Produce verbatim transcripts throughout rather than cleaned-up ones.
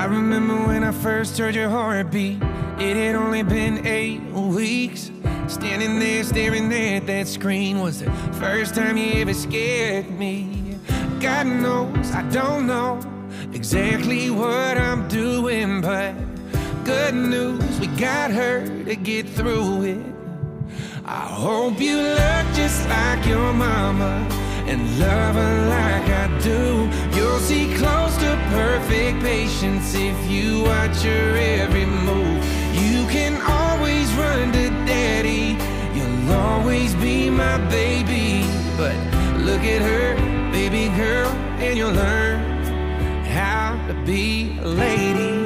remember when I first heard your heartbeat. It had only been eight weeks. Standing there staring at that screen was the first time you ever scared me. God knows I don't know exactly what I'm doing, but good news, we got her to get through it. I hope you look just like your mama and love her like I do. You'll see close to perfect patience if you watch her every move. You can always run to daddy, you'll always be my baby. But look at her, baby girl, and you'll learn how to be a lady.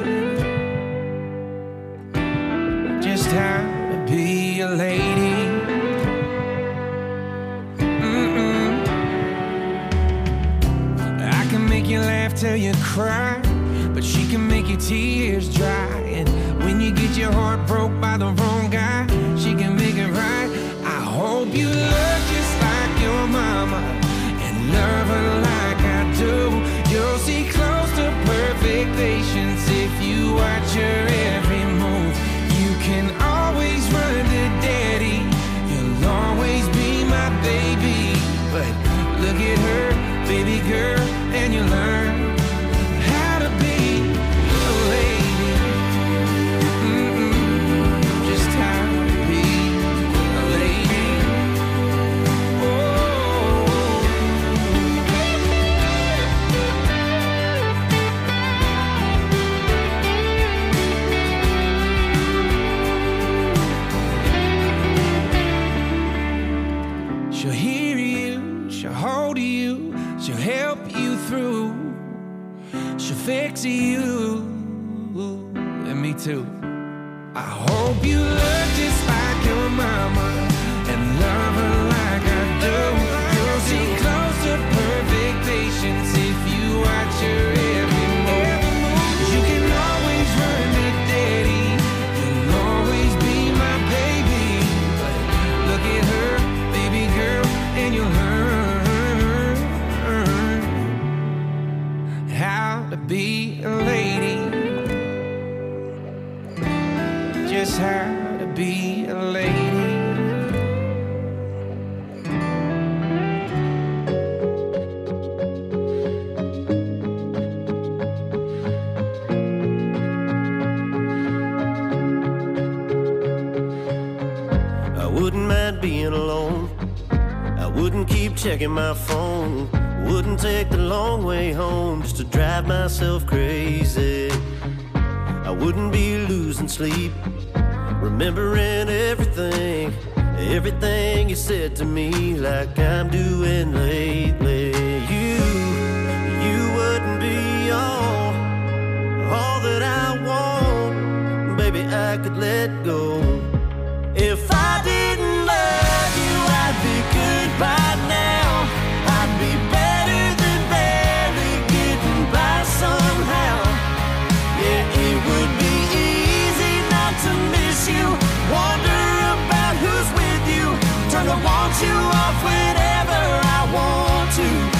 Just how to be a lady. Mm-mm. I can make you laugh till you cry, but she can make your tears dry. And when you get your heart broke by the wrong guy, she can make it right. I hope you look just like your mama and love her like I do. You'll see close to perfect patience if you watch her every move. You can always run to daddy, you'll always be my baby. But look at her, baby girl, and you learn how to be a lady. Mm-mm. Just how to be a lady. She'll hear you, she'll hold you, she'll help you through, she'll fix you, and me too. I hope you look just like your mama and love her like I do. You'll see close to perfect patience if you watch her every move. You can always run to daddy, you'll always be my baby. But look at her, baby girl, and you'll learn how to be a lady. Just how to be a lady. I wouldn't mind being alone. I wouldn't keep checking my phone. Wouldn't take the long way home just to drive myself crazy. I wouldn't be losing sleep, remembering everything, everything you said to me, like I'm doing lately. You, you wouldn't be all, all that I want. Baby, I could let go. If I didn't love you, I'd be good by now. I'd be better than barely getting by somehow. Yeah, it would be easy not to miss you, wonder about who's with you, turn the want you off whenever I want to.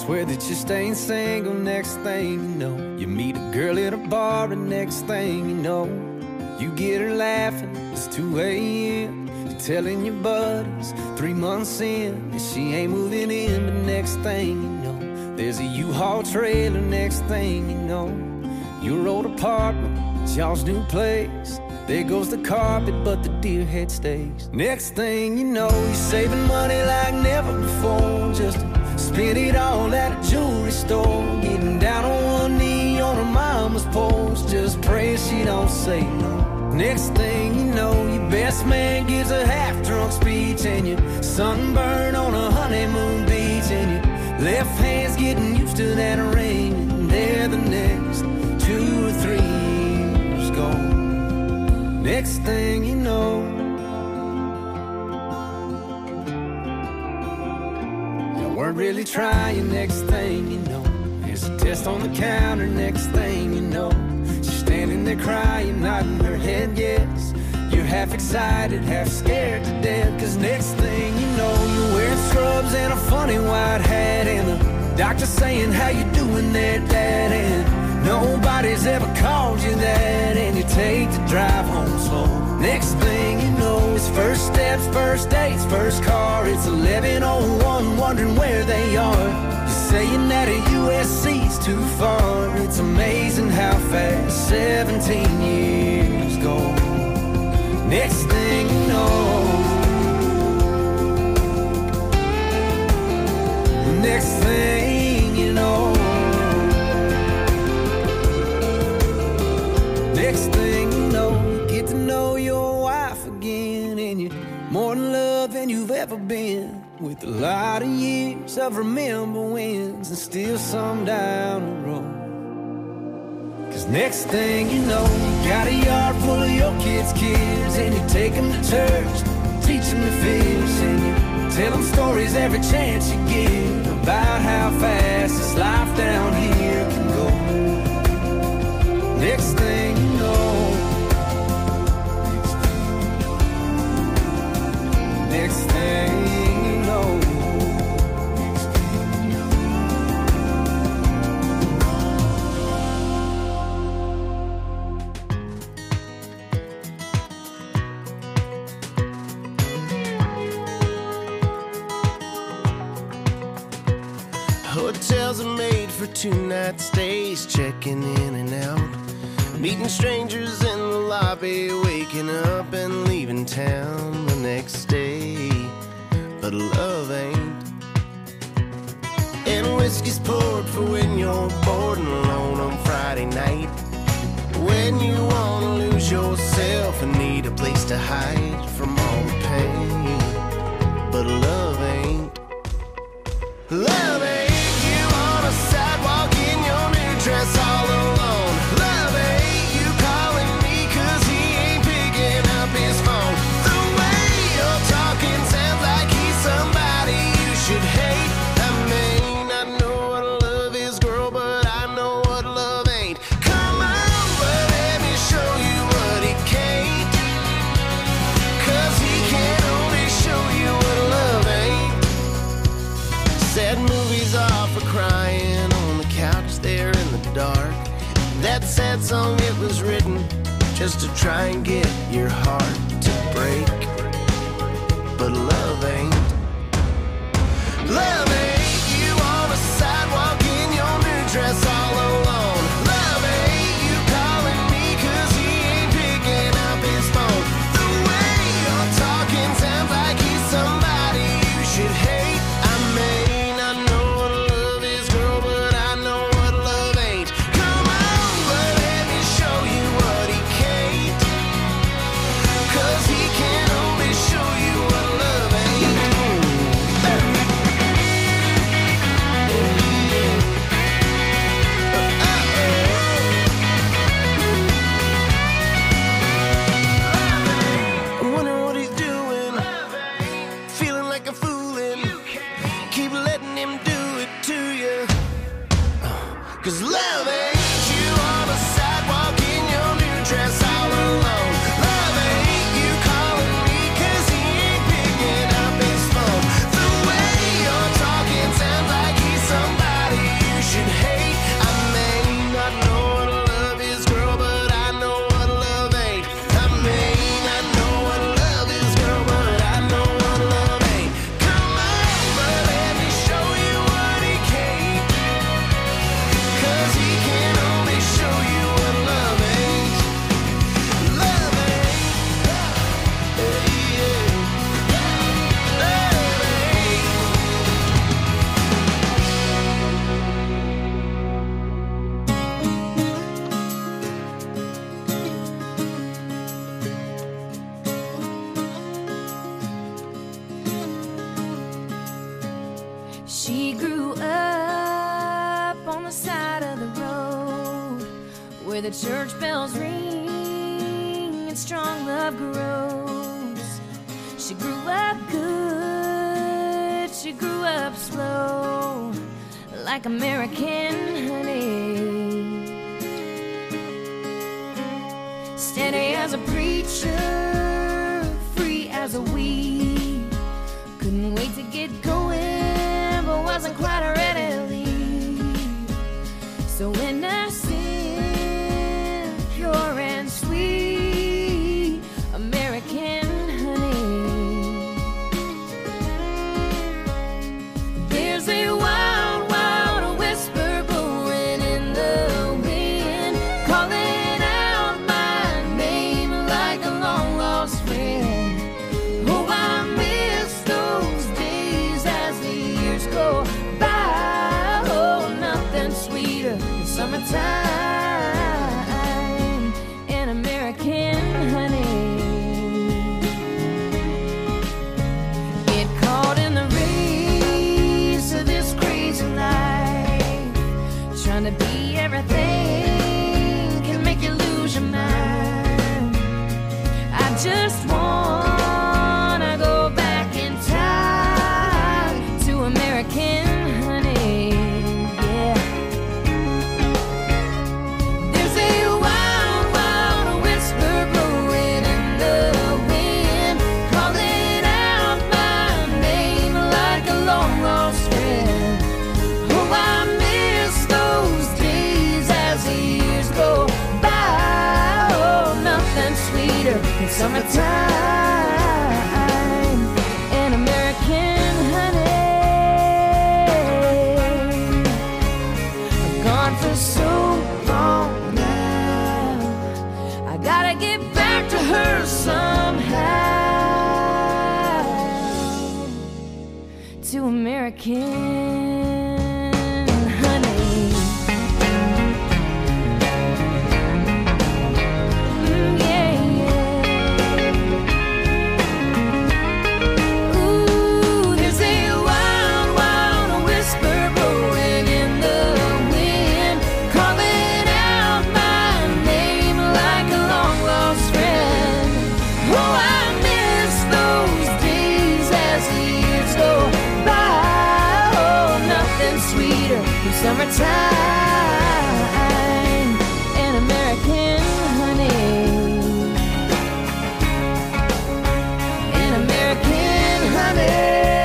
Swear that you're staying single. Next thing you know, you meet a girl at a bar, and next thing you know, you get her laughing. It's two a.m. You're telling your buddies three months in that she ain't moving in. But next thing you know, there's a U-Haul trailer. Next thing you know, your old apartment, it's y'all's new place. There goes the carpet, but the deer head stays. Next thing you know, you're saving money like never before, just to spend it all at a jewelry store. Getting down on one knee on her mama's porch, just praying she don't say no. Next thing you know, your best man gives a half-drunk speech, and you're sunburned on a honeymoon beach, and your left hand's getting used to that ring, and there the next two or three years gone. Next thing you know, you weren't really trying. Next thing you know, there's a test on the counter. Next thing you know, she's standing there crying, nodding her head yes. You're half excited, half scared to death, cause next thing you know, you're wearing scrubs and a funny white hat, and the doctor saying, how you doing there, Dad? And nobody's ever called you that, and you take the drive home slow. Next thing you know, it's first steps, first dates, first car. It's eleven oh one, wondering where they are. You're saying that a U S C's too far. It's amazing how fast seventeen years go. Next thing you know, next thing you know, next thing you know, you get to know your wife again, and you're more in love than you've ever been, with a lot of years of remember wins and still some down the road. Cause next thing you know, you got a yard full of your kids' kids, and you take them to church, teach them to fish, and you tell them stories every chance you get about how fast this life down here can go. Next thing you know, next thing you know, hotels are made for two-night stays, checking in and out, meeting strangers in the lobby, waking up and leaving town the next day. But love ain't. And whiskey's poured for when you're bored and alone on Friday night, when you wanna lose yourself and need a place to hide from all the pain. But love ain't. Love ain't. You on a sidewalk in your new dress all alone. Love ain't you calling me cause he ain't picking up his phone. The way you're talking sounds like he's somebody you should hate. I mean, I know what love is, girl, but I know what love ain't. Come on, but let me show you what he can't, cause he can only show you what love ain't. Sad movies are for crying on the couch there in the dark. That sad song, it was written just to try and get your heart to break. But love ain't. Love ain't you on a sidewalk in your new dress all alone. Love ain't you calling me cause he ain't picking up his phone. The way you're talking sounds like he's somebody you should hate. I mean, I know what love is, girl, but I know what love ain't. Come on, but let me show you what he can't, cause he can only show you what love ain't. the church bells ring and strong love grows. She grew up good, she grew up slow, like American honey. Steady as a preacher, free as a weed. Couldn't wait to get going, but wasn't quite ready to leave. So innocent, pure and sweet, American honey. There's a wild, wild whisper blowing in the wind, calling out my name like a long lost friend. Oh, I miss those days as the years go by. Oh, nothing sweeter than summertime and American honey. Get caught in the race of this crazy life, trying to be everything can make you lose your mind. I just wanna go back in time to American honey, yeah. There's a wild, wild whisper blowing in the wind, calling out my name like a long lost friend. Oh, I miss those days as the years go by. Oh, nothing sweeter than summertime and American honey. I've gone for so long now, I gotta get back to her somehow, to American honey. Mm, yeah, yeah. Ooh, there's a wild, wild whisper blowing in the wind, calling out my name like a long lost friend. Oh, I miss those days as the years go by. Oh, nothing sweeter than summertime and American honey. And American honey.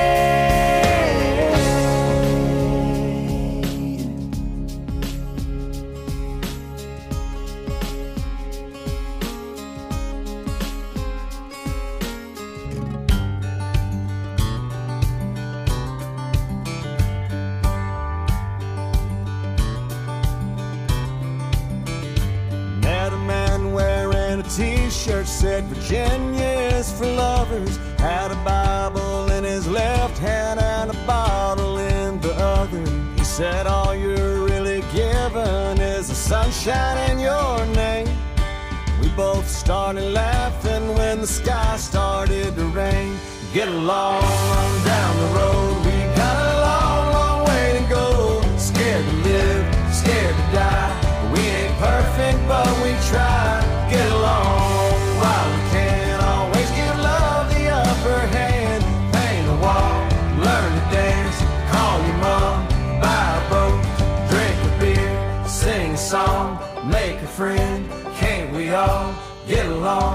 Met a man wearing a t-shirt said Virginia is for lovers. Had a Bible in his left hand and a bottle in the other. He said all you're really given is the sunshine in your name. We both started laughing when the sky started to rain. Get along on down the road, we got a long, long way to go. Scared to live, scared to die. We ain't perfect, but we try. Get along while we can. Always give love the upper hand. Paint a wall, learn to dance. Call your mom, buy a boat, drink a beer, sing a song, make a friend. Can't we all get along?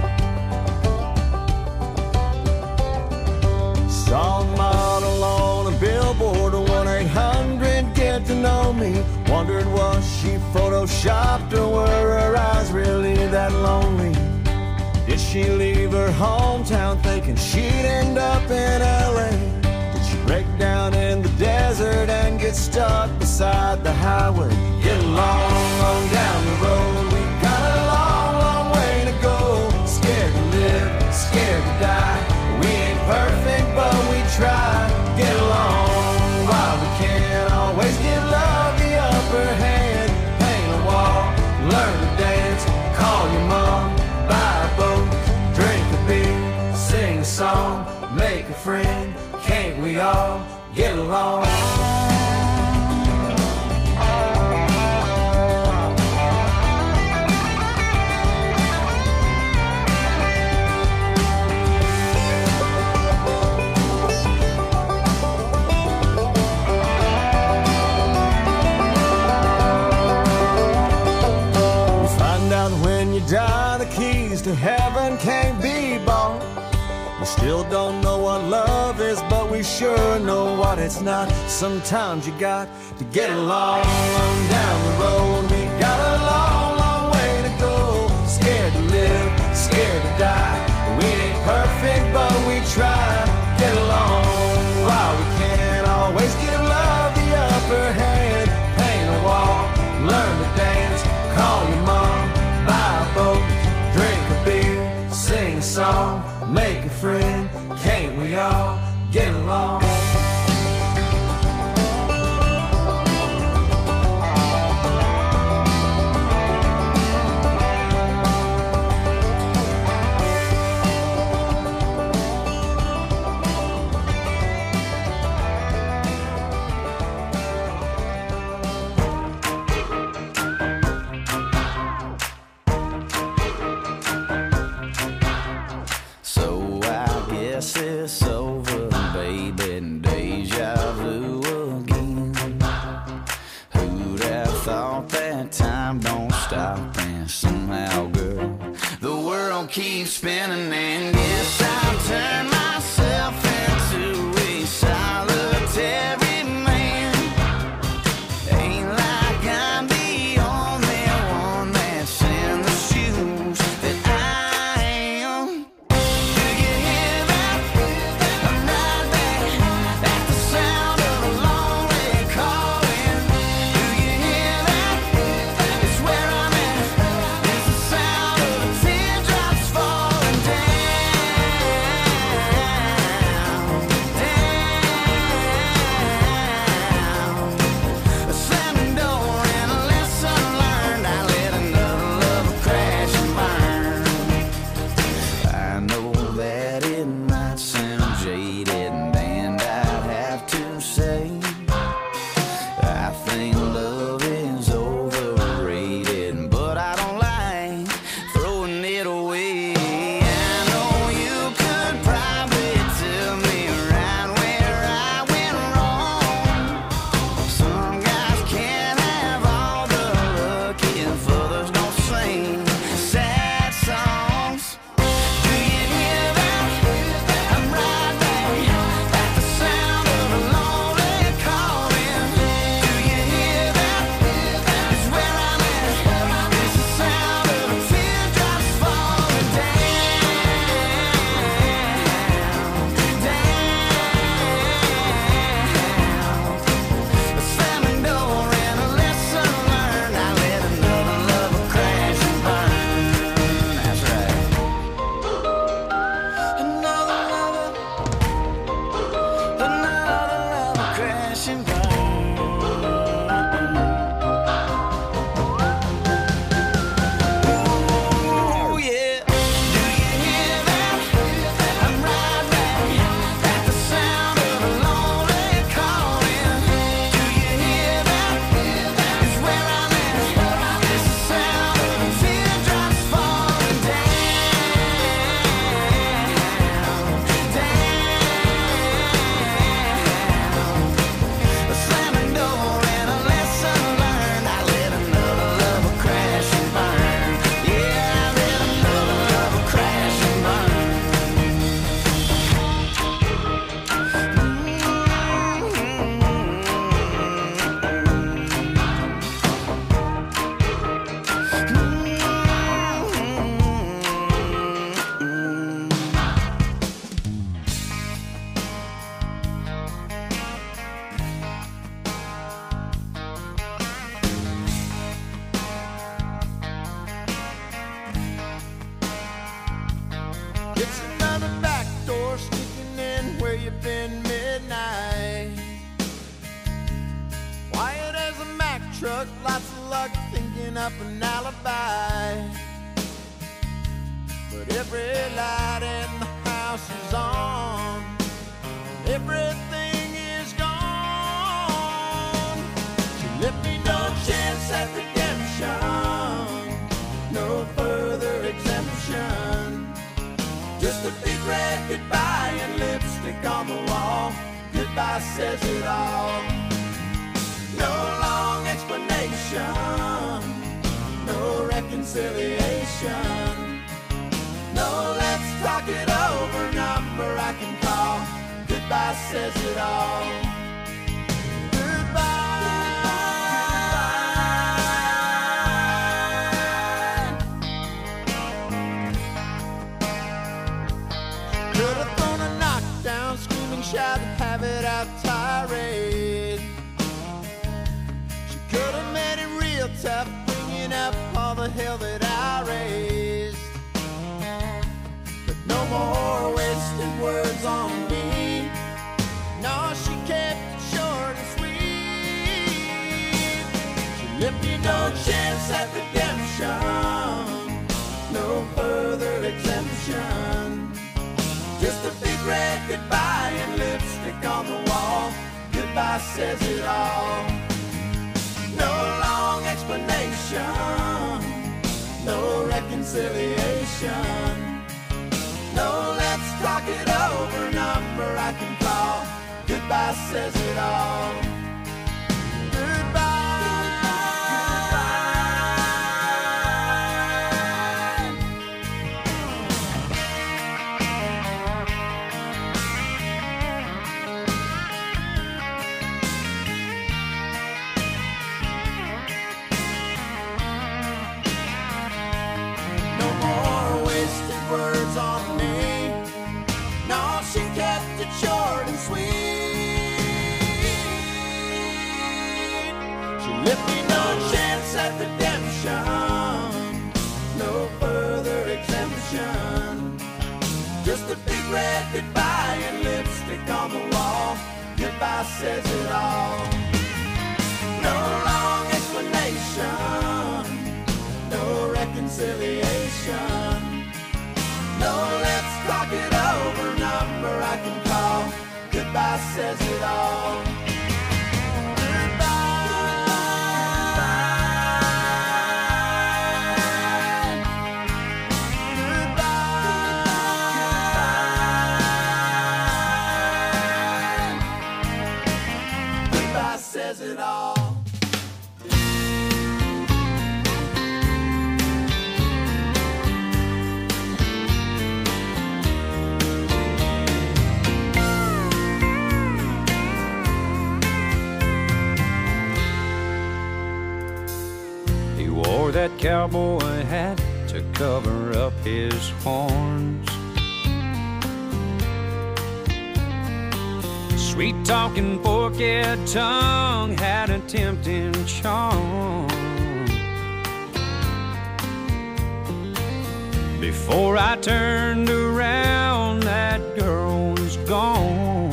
Saw a model on a billboard, one eight hundred get to know me. Wondered was she photoshopped or were her eyes really that lonely? Did she leave her hometown thinking she'd end up in L A? Did she break down in the desert and get stuck beside the highway? Get along on down the road, we got a long, long way to go. Scared to live, scared to die. We ain't perfect, but we try. Get along while we can. Always give love the upper hand. Paint a wall, learn to dance. Call your mom, buy a boat, drink a beer, sing a song, make a friend. Can't we all get along? that heaven can't be bought. We still don't know what love is, but we sure know what it's not. Sometimes you got to get along on down the road. We got a long, long way to go. Scared to live, scared to die. We ain't perfect, but we try. Get along while we can. Always give love the upper hand. Paint a wall, learn to dance. Call your mom, buy a boat, drink a beer, sing a song. Make a friend, can't we all get along? It's over, baby, deja vu again. Who'd have thought that time don't stop? And somehow, girl, the world keeps spinning. And guess I'll turn myself into a solitary man. Ain't like I'm the only one that's in the shoes that I am. truck, lots of luck, thinking up an alibi. But every light in the house is on, everything is gone. She left me no chance at redemption, no further exemption. Just a big red goodbye and lipstick on the wall. Goodbye says it all. No long explanation, no reconciliation. Goodbye says it all. Shout and have it out tirade. She could have made it real tough, bringing up all the hell that I raised. But no more wasted words on me. No, she kept it short and sweet. She left me no chance at redemption, no further exemption. Just a big red goodbye and lipstick on the wall. Goodbye says it all. No long explanation, no reconciliation. No, let's talk it over, number I can call. Goodbye says it all. Words on me. No, she kept it short and sweet. She left me no chance at redemption, no further exemption. Just a big red goodbye and lipstick on the wall. Goodbye says it all. No long explanation, no reconciliation. No, let's talk it over, number I can call. Goodbye says it all. Goodbye. Goodbye says it all. That cowboy hat to cover up his horns. Sweet talking forked tongue had a tempting charm. Before I turned around, that girl was gone.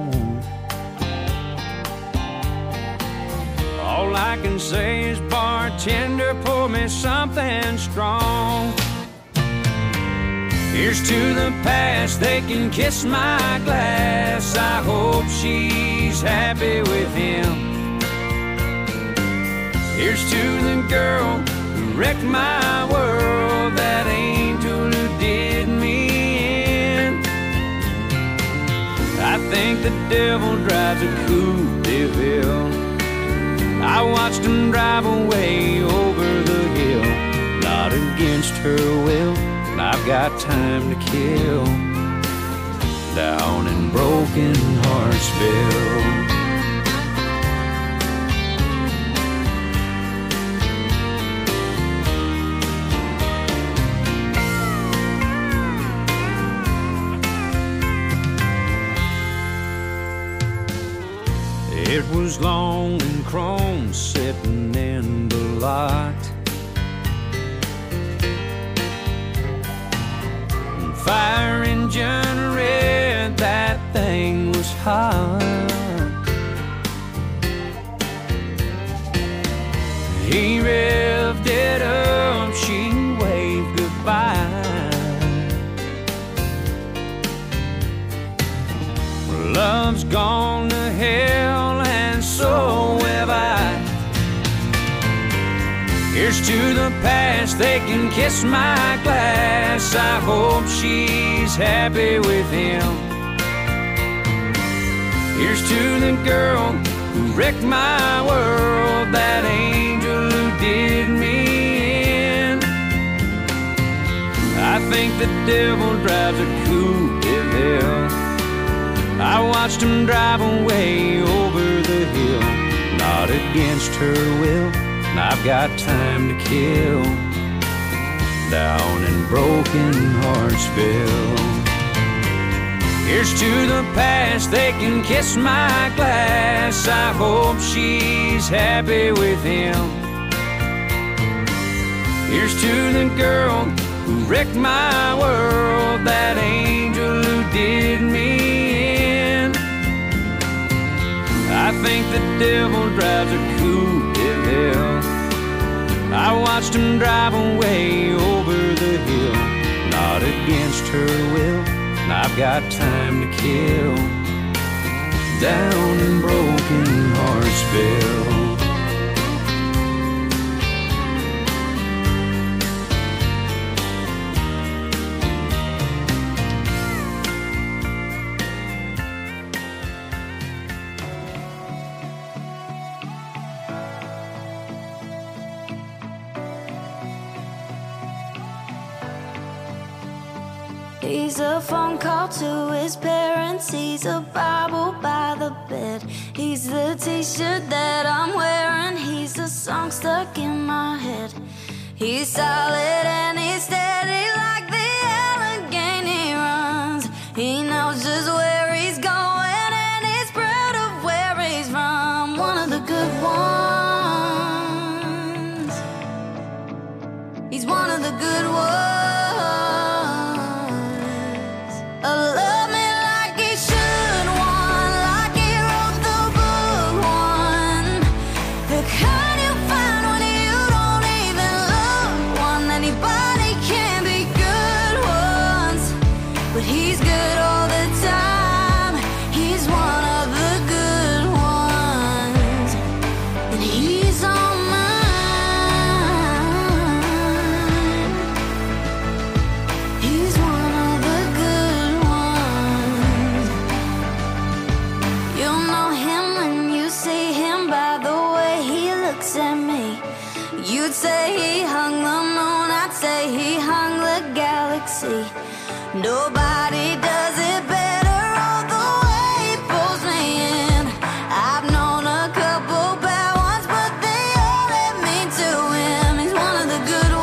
All I can say is, bartender, pour me something strong. Here's to the past, they can kiss my glass. I hope she's happy with him. Here's to the girl who wrecked my world, that angel who did me in. I think the devil drives a Coupe de Ville. I watched him drive away over the hill, not against her will. I've got time to kill down in Broken Heartsville. It was long and chrome sitting in the lot. Fire engine red, that thing was hot. He revved it up, she waved goodbye. Love's gone to hell, and so have I. Here's to the past, they can kiss my glass. I hope she's happy with him. Here's to the girl who wrecked my world, that angel who did me in. I think the devil drives a Coupe de Ville. I watched him drive away over the hill, not against her will, and I've got time to kill down in Broken Heartsville. Here's to the past, they can kiss my glass. I hope she's happy with him. Here's to the girl who wrecked my world, that angel who did me in. I think the devil drives a coupe de ville. I watched him drive away over the hill, not against her will, and I've got time to kill down in Broken Heartsville. He's a phone call to his parents. He's a Bible by the bed. He's the t-shirt that I'm wearing. He's a song stuck in my head. He's solid and he's steady like the Allegheny runs. He knows just where he's going and he's proud of where he's from. One of the good ones. He's one of the good ones. Nobody does it better, all the way he pulls me in. I've known a couple bad ones, but they all led me to him. He's one of the good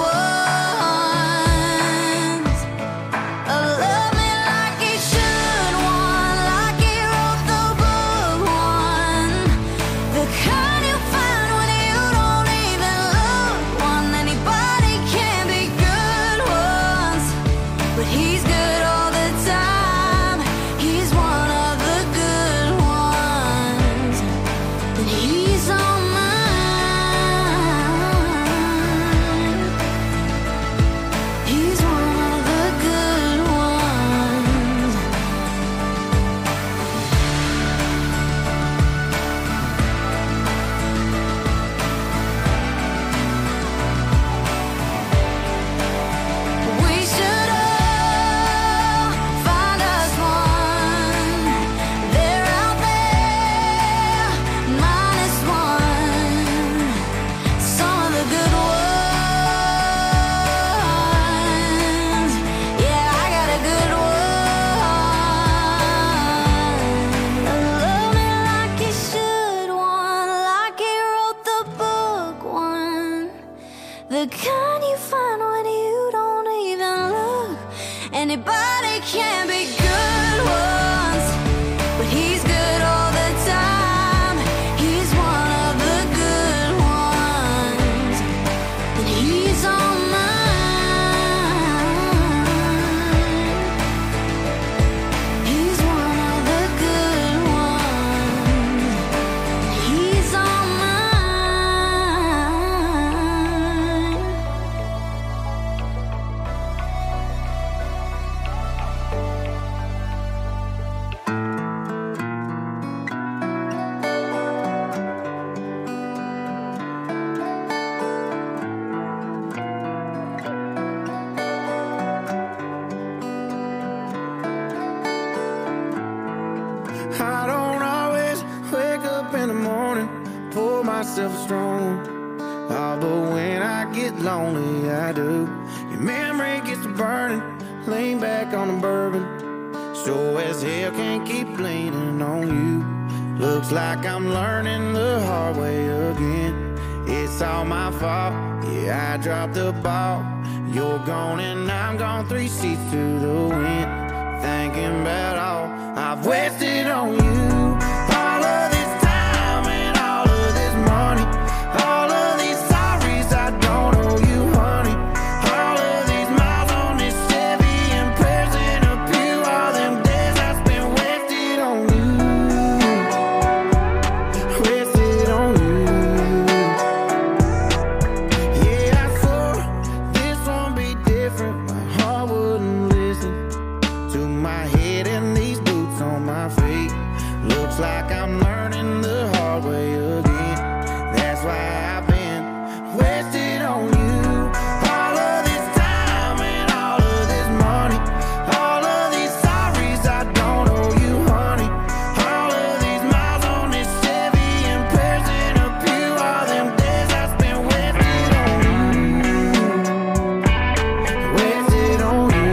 ones. Oh, love me like he should, one like he wrote the book one. The kind you find when you don't even look. One anybody can be good ones, but he's good. The kind you find when you don't even look. Anybody can be good ones, but he's good all the time. He's one of the good ones, and he's on mine. He's one of the good ones, and he's on mine. I don't always wake up in the morning, pour myself a strong. Oh, but when I get lonely, I do. Your memory gets to burning, lean back on the bourbon, sure as hell can't keep leaning on you. Looks like I'm learning the hard way again. It's all my fault, yeah, I dropped the ball. You're gone and I'm gone, three seats to the wind. Thinking about all I've wasted on you. All of this time and all of this money. All of these sorries I don't owe you, honey. All of these miles on this Chevy and prayers in a pew. All them days I spent wasted on you. Wasted on you. Yeah, I swore this won't be different. My heart wouldn't listen to my head and these boots on my feet. Looks like I'm learning the hard way again. That's why I've been wasted on you. All of this time and all of this money. All of these sorries I don't owe you, honey. All of these miles on this Chevy and prayers in a pew. All them days I spent wasted on you. Wasted on you.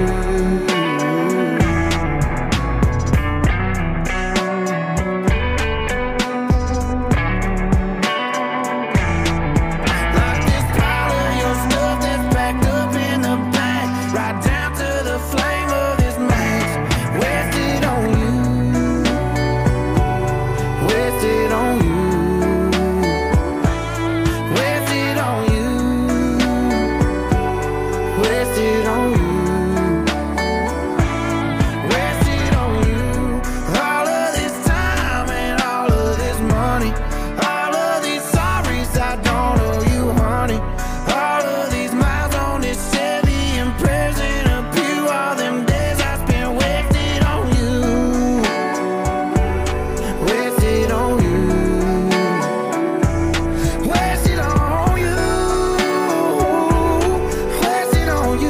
Like this pile of your stuff that's packed up in the back, right down to the flame of this match. Wasted on you. Wasted on you. Wasted on you. Wasted on you. Wasted on you. All of this time and all of this money. All of these sorries I don't owe you, honey. All of these miles on this Chevy and prayers in a pew. All them days I spent wasted on you. Wasted on you. Wasted on you. Wasted on you.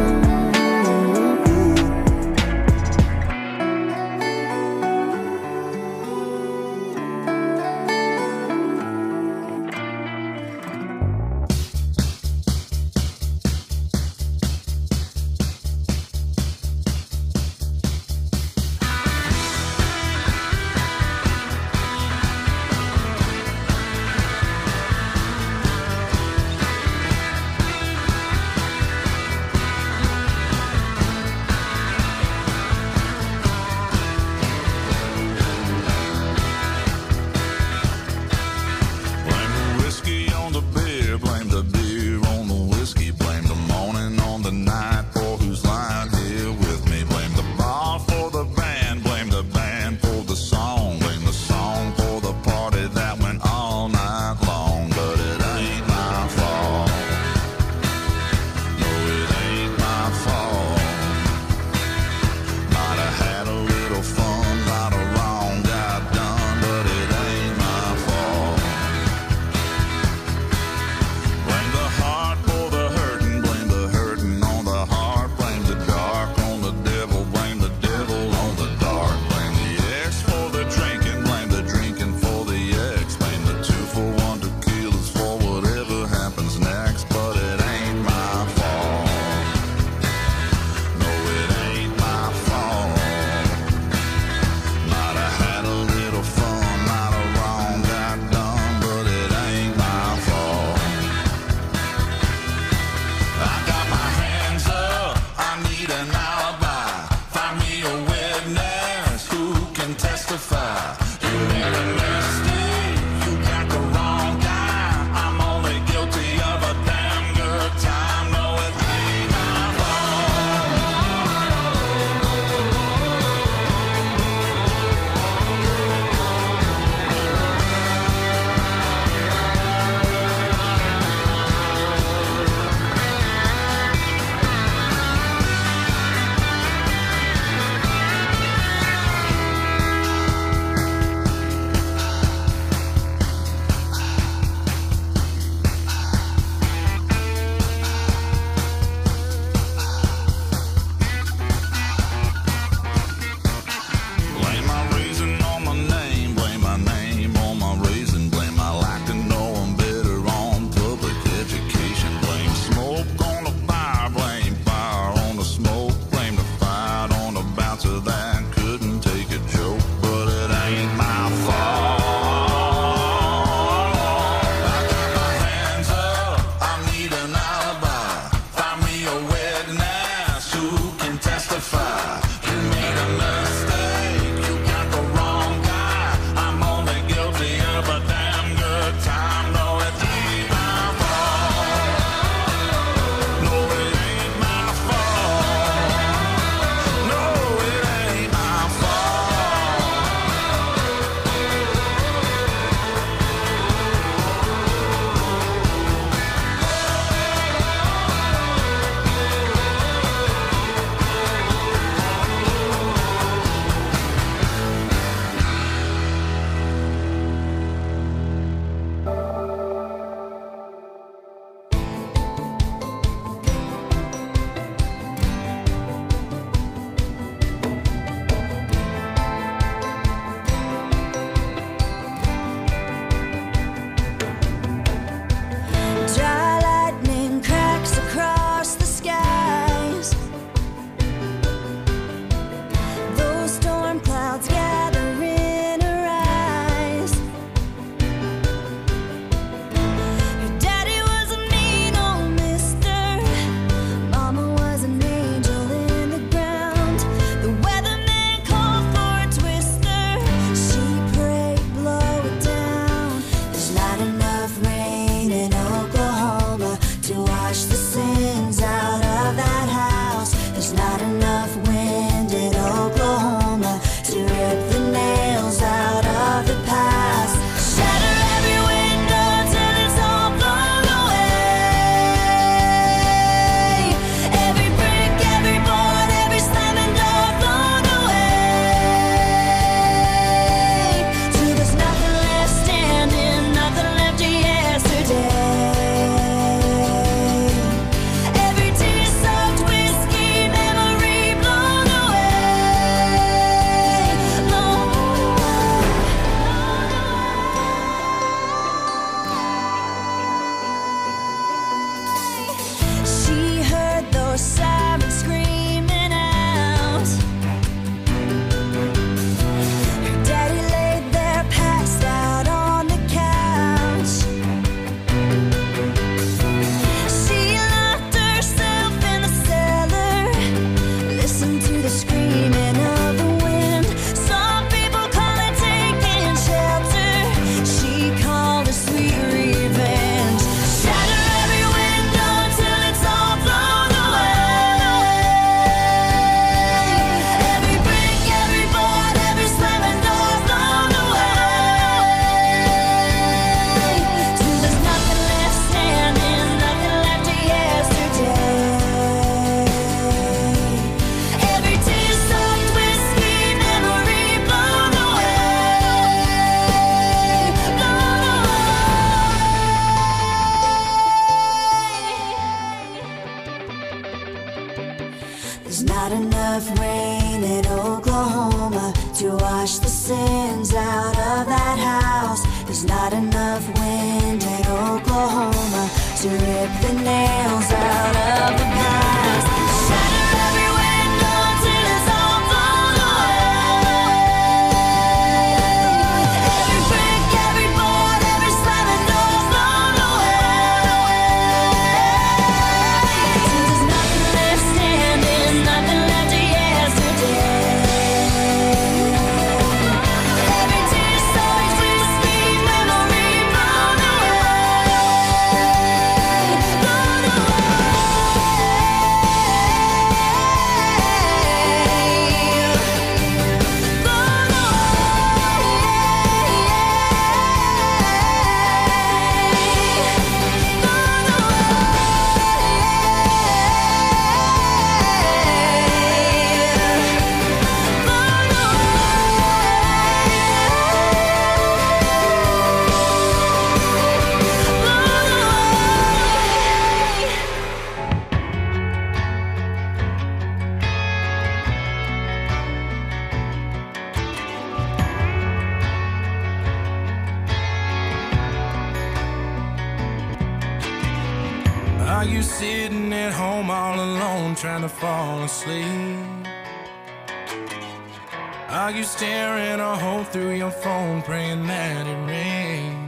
Blame the whiskey on the beer, blame the beer on the whiskey, blame the morning on the night for who's lying here with me. Blame the bar for the band, blame the band for the song, blame the song for the party that went all night long. But it ain't my fault. No, it ain't my fault. Might have had a little fun, not a wrong got done, but it ain't my fault. Blame the heart for the hurting, blame the hurting on the heart, blame the dark on the devil, blame the devil on the dark, blame the ex for the drinking, blame the drinking for the ex, blame the two for one tequilas for whatever happens next, but it ain't my fault. No, it ain't my fault. Might have had a little fun, not a wrong got done, but it ain't my fault. I got my hands up, I need an alibi. Find me a witness who can testify. You made a mistake, you got the wrong guy. I'm only guilty of a damn good time. No, it ain't my fault. enough wind in Oklahoma to rip the nails out of the past. Shatter every window till it's all blown away. Every brick, every board, every slamming door blown away. Till there's nothing left standing, nothing left of yesterday. Every tear-soaked whiskey memory blown away, blown away. She heard those sirens screaming out. Her daddy laid there passed out on the couch. She locked herself in the cellar, listened to the screaming of the wind. Some people call it taking shelter. She called it sweet revenge. Shatter every window till it's all blown away. Every brick, every board, every slamming door blown away. Till there's nothing left standing, nothing left of yesterday. Every tear-soaked whiskey memory blown away, blown away. There's not enough rain in Oklahoma to wash the sins out of that house. There's not enough wind in Oklahoma to rip the nails out of the past. Shatter every window till it's all blown away. Every brick, every board, every slamming door blown away. Till there's nothing left standing, nothing left of yesterday. Every tear-soaked whiskey memory blown away, blown Are you sitting at home all alone trying to fall asleep? Are you staring a hole through your phone praying that it rains?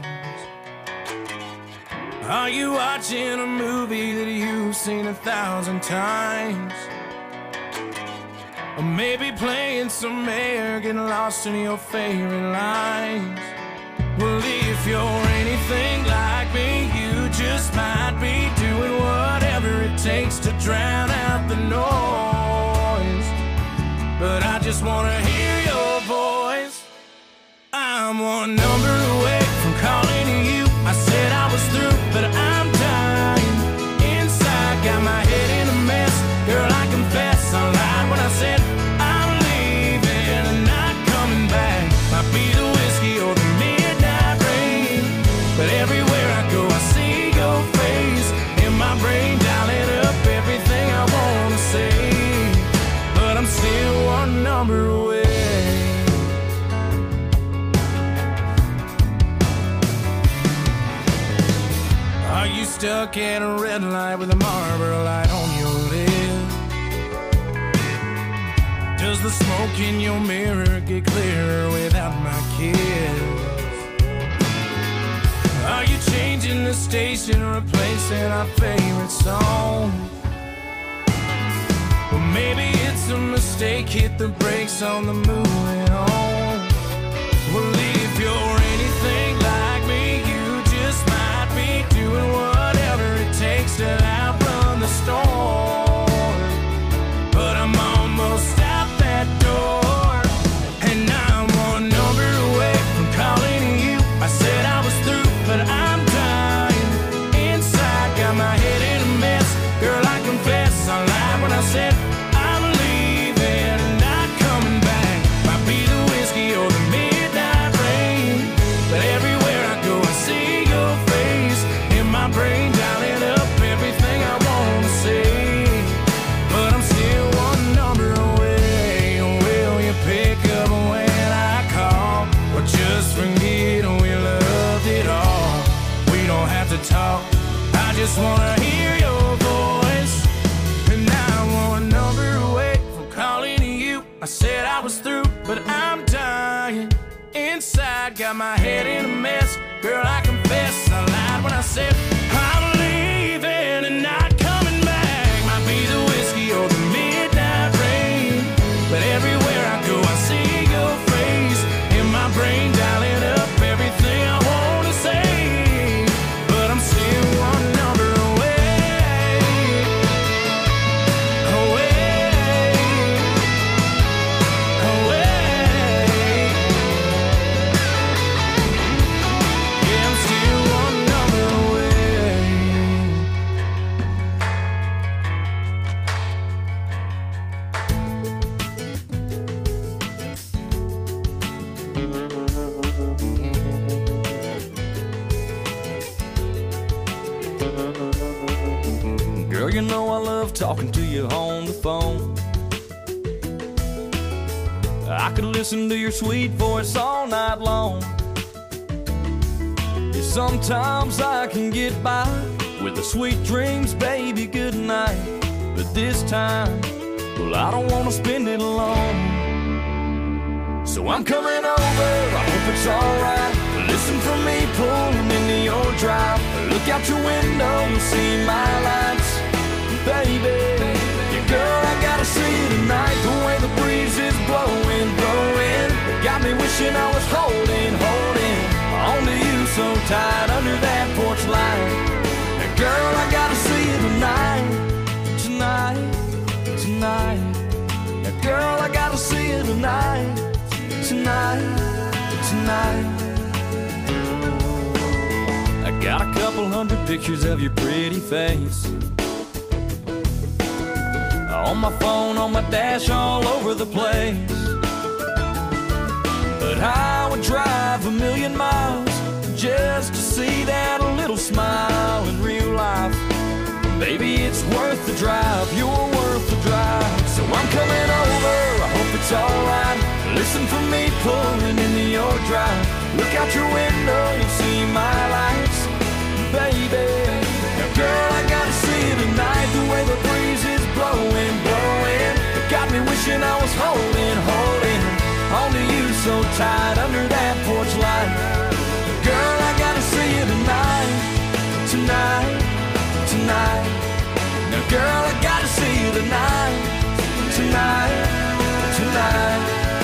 Are you watching a movie that you've seen a thousand times? Or maybe playing some air, getting lost in your favorite lines? Well, if you're anything like me, you just might be doing whatever it takes to drown out the noise. But I just wanna hear your voice. I'm one number away from calling you. I said I was through, but I'm dying inside. Got my head in a mess. Girl, I confess I lied when I said I'm leaving and not coming back. Might be the whiskey or the midnight rain, but everywhere I go I see your face in my brain, dialing up everything I wanna say. But I'm still one number away. Are you stuck at a red light with a Marlboro light on your lip? Does the smoke in your mirror get clearer without my kiss? Are you changing the station, replacing our favorite song? Well, maybe it's a mistake, hit the brakes on the moving on. Well, if you're anything like me, you just might be doing whatever it takes to outrun the storm. But I'm on my just wanna hear your voice. And now one number away from calling you. I said I was through, but I'm dying inside. Got my head in a mess. Girl, I confess I lied when I said I'm leaving and not coming back. Might be the whiskey or the midnight rain, but everywhere I go I see your face in my brain, dialing up everything I wanna say. But I'm still one number away, away, away. Yeah, I'm still one number away. Girl, you know I love talking to you on the phone. I could listen to your sweet voice all night long. Yeah, sometimes I can get by with the sweet dreams, baby, good night. But this time, well, I don't wanna spend it alone. So I'm coming over, I hope it's alright. Listen for me pulling into your drive. Look out your window, you'll see my lights. Baby, yeah, girl, I gotta see you tonight. The way the breeze is blowing, blowing, it got me wishing I was holding, holding onto you so tight under that porch light. And girl, I gotta see you tonight, tonight, tonight. And girl, I gotta see you tonight, tonight, tonight. I got a couple hundred pictures of your pretty face on my phone, on my dash, all over the place. But I would drive a million miles just to see that little smile in real life. Baby, it's worth the drive, you're worth the drive. So I'm coming over, I hope it's alright. Listen for me pulling into your drive. Look out your window, you'll see my lights. Baby, now girl, I gotta see you tonight. The way the breeze is blowing, blowing, it got me wishing I was holding, holding onto you so tight under that porch light. Girl, I gotta see you tonight, tonight, tonight. Now girl, I gotta see you tonight, tonight, tonight.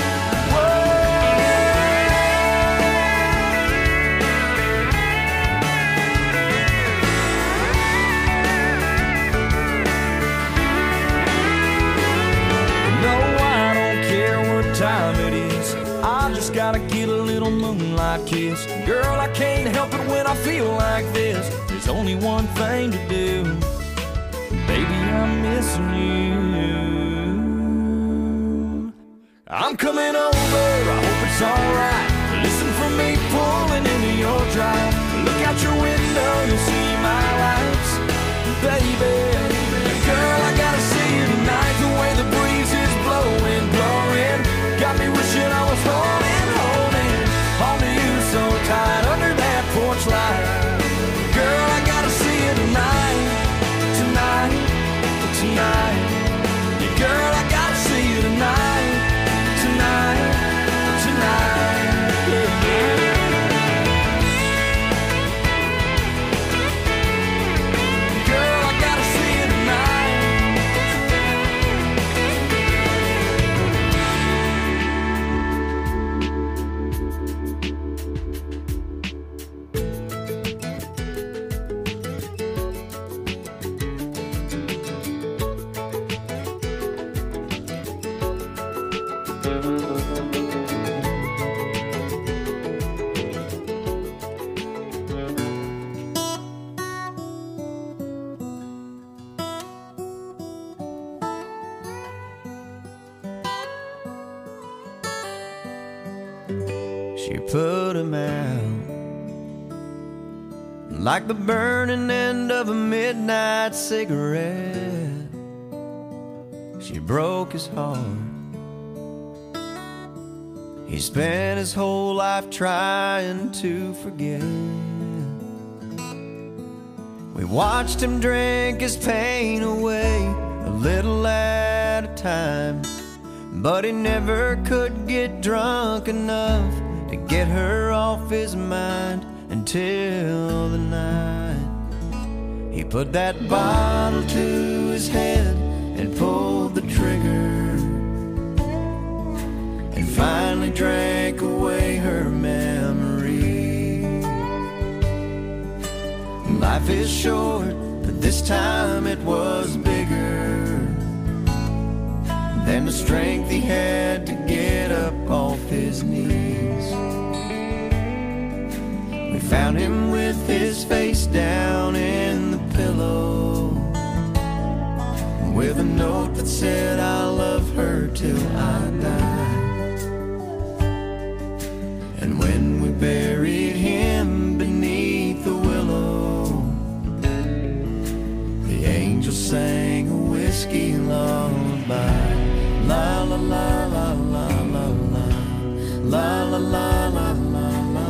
Time it is, I just gotta get a little moonlight kiss. Girl, I can't help it when I feel like this. There's only one thing to do, baby, I'm missing you. I'm coming over, I hope it's alright. Listen for me pulling into your drive. Look out your window, you'll see my lights. Baby, girl, I gotta see you tonight. The way the breeze is blowing, blowing, got me wishing I was holding, holding onto you so tight under that porch light. Girl, I gotta see you tonight, tonight, tonight. Yeah, girl, I gotta see you tonight, tonight, tonight. Yeah, yeah. Girl, I gotta see you tonight. She put him out like the burning end of a midnight cigarette. She broke his heart. He spent his whole life trying to forget. We watched him drink his pain away, a little at a time. But he never could get drunk enough to get her off his mind until the night he put that bottle to his head and pulled the trigger, and finally drank away her memory. Life is short, but this time it was bigger than the strength he had to get up off his knees. We found him with his face down in the pillow, with a note that said, I'll love her till I die. And when we buried him beneath the willow, the angel sang a whiskey lullaby. La la la la la la la, la la la la la la,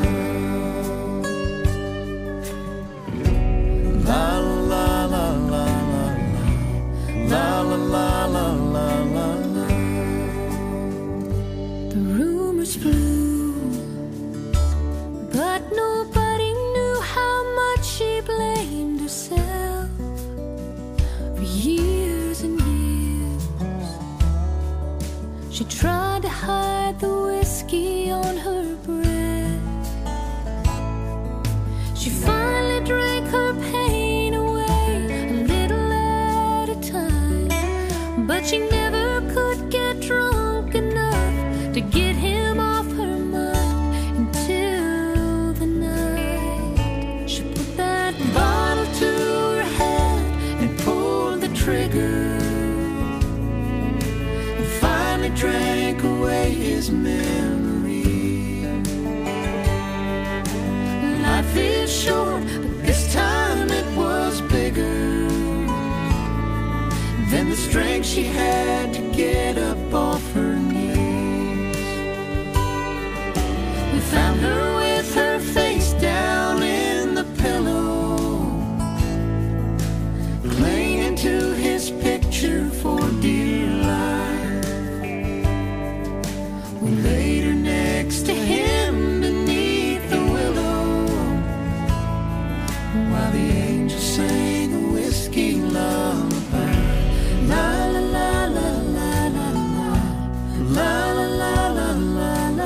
la la la la la, la la la la la la. The rumors flew, but nobody knew how much she blamed herself for years and years. She tried to hide the whiskey on her breath. She finally drank her pain away, a little at a time. But she never could get drunk enough to get him off her mind until the night she put that bottle to her head and pulled the trigger, drank away his memory. Life is short, but this time it was bigger than the strength she had to get up off her knees. We found her with her face down in the pillow, clinging to his picture for dear life. We laid her next to him beneath the willow, while the angel sang a whiskey lullaby. La la la la la la la, la la la la la la.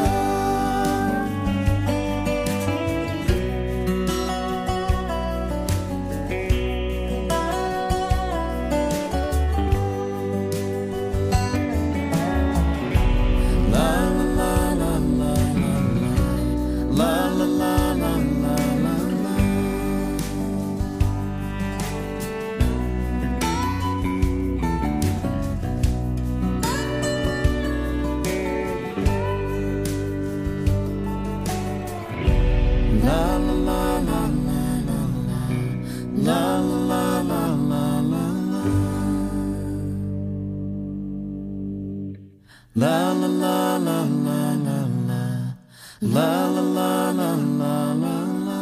La la la la la la la, la la la la la la la.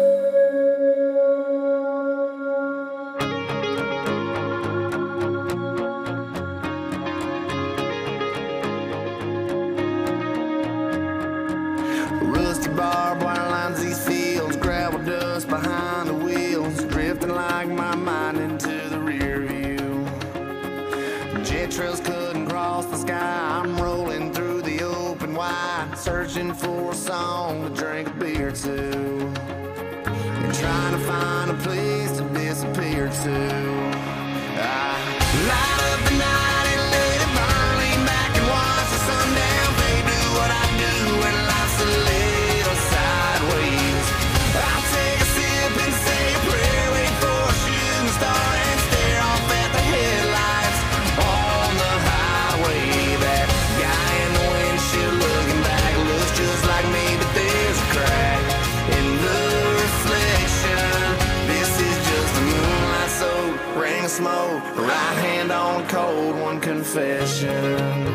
Rusty barbed wire lines these fields, gravel dust behind the wheels, drifting like my mind into the rear view. Jet trails couldn't cross the sky. I'm rolling through the open wide, searching for a song to drink a beer to, and trying to find a place to disappear to. I light up the night and let it burn, lean back and watch the sundown fade, do what I do when life's a little sideways. I'll take a sip and say a prayer, wait for a shooting star and stare off at the headlights on the highway. That guy in the windshield looking back looks just like me, but there's a crack in the reflection. This is just a moonlight soaked ring of smoke, right hand on a cold one confession.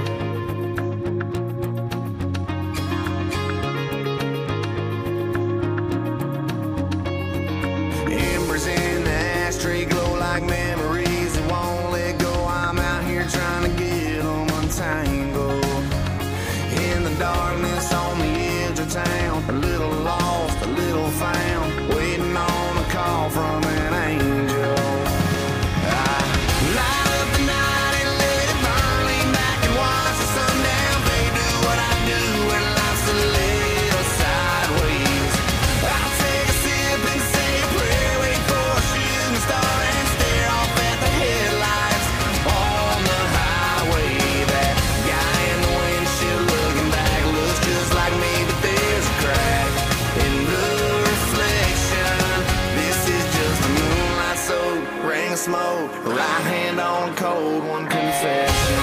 tangle. In the darkness on the edge of town, a little lost, a little found, waiting on a call from an angel. I light up the night and let it burn, lean back and watch the sundown fade. Do what I do when life's a little sideways. I'll take a sip and say a prayer, wait for a shooting star and stare off at the headlights on the highway. That guy in the windshield looking back looks just like me, but there's a crack in the reflection. This is just a moonlight soak, ring of smoke, right hand on cold, one confession.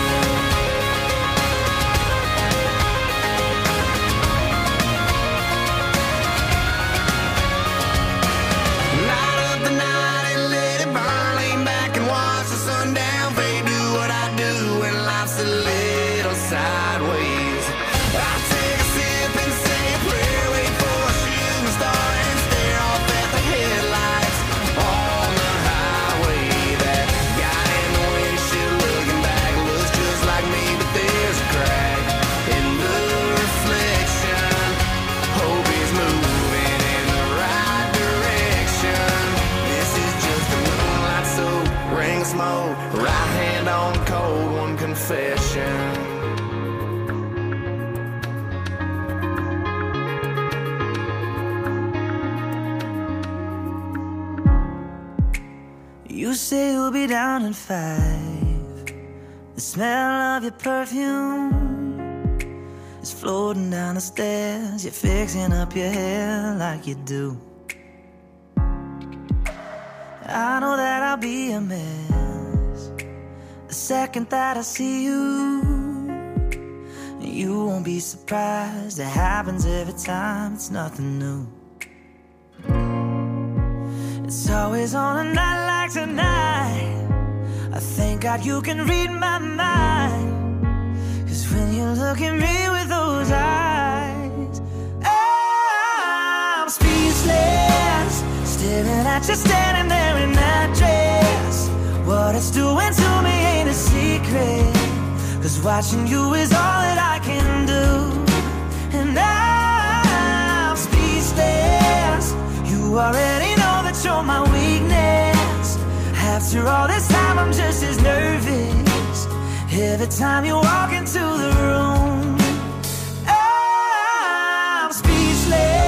Light up the night and let it burn, lean back and watch the sundown fade. Do what I do when life's a little sideways. I take a sip and say a prayer, wait for a shooting star and stare off at the headlights on the highway. That guy in the windshield looking back looks just like me, but there's a crack in the reflection. Hope he's moving in the right direction. This is just a moonlight soak, ring of smoke, right hand on cold, one confession. You say you'll be down in five. The smell of your perfume is floating down the stairs. You're fixing up your hair like you do. I know that I'll be a mess the second that I see you. You won't be surprised, it happens every time, it's nothing new. It's always on a night like tonight. I thank God you can read my mind. Cause when you look at me with those eyes, I'm speechless, staring at you standing there in that dress. What it's doing to me ain't a secret, cause watching you is all that I can do. And I'm speechless, you already know that you're my weakness. After all this time I'm just as nervous every time you walk into the room. I'm speechless.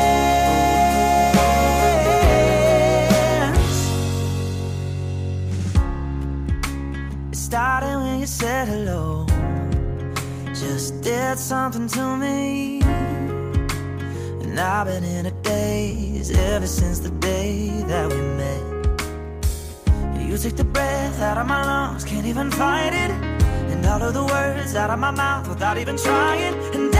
It started when you said hello, just did something to me. And I've been in a daze ever since the day that we met. You take the breath out of my lungs, can't even fight it. And all of the words out of my mouth without even trying. And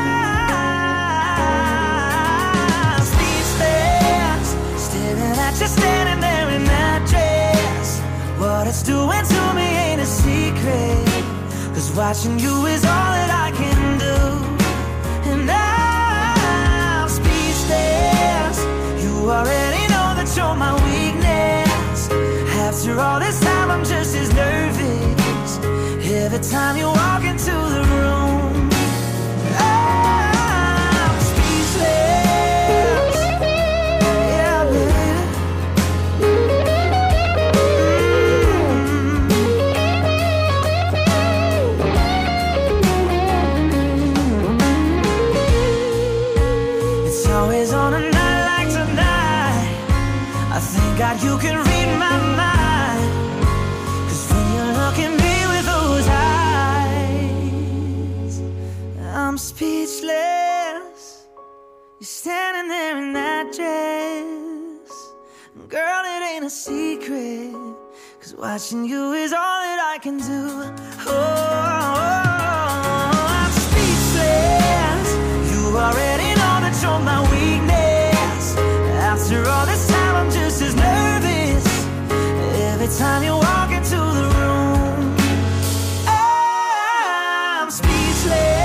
I'm speechless, staring at you standing there in that dress. What it's doing to me ain't a secret, cause watching you is all that I can do. And I'm speechless, you already know that you're my weakness. After all this time I'm just as nervous every time you walk into the room. I'm speechless. Yeah, baby. Mm-hmm. It's always on a night like tonight. I thank God you can read my mind. I'm speechless, you're standing there in that dress. Girl, it ain't a secret, cause watching you is all that I can do. Oh, I'm speechless, you already know that you're my weakness. After all this time I'm just as nervous every time you walk into the room. I'm speechless.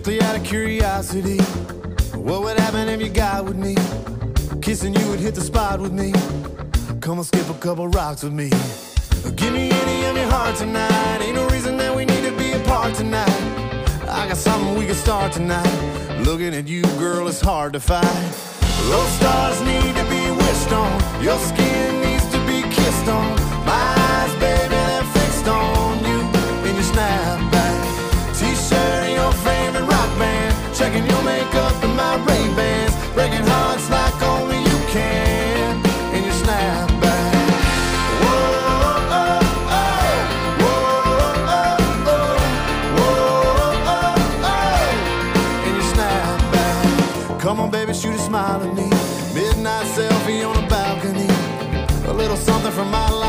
Strictly out of curiosity, what would happen if you got with me? Kissing you would hit the spot with me. Come on, skip a couple rocks with me. Give me any of your heart tonight. Ain't no reason that we need to be apart tonight. I got something we can start tonight. Looking at you, girl, it's hard to fight. Those stars need to be wished on. Your skin needs to be kissed on. My eyes, baby, they're fixed on you in your snapback. T-shirt and your favorite rock band. Checking your makeup and my Ray-Bans. Breaking hearts like only you can in your snapback. Whoa, oh, oh. Whoa, oh, oh. Whoa, oh, oh. In your snapback. Come on, baby, shoot a smile at me. Midnight selfie on a balcony. A little something from my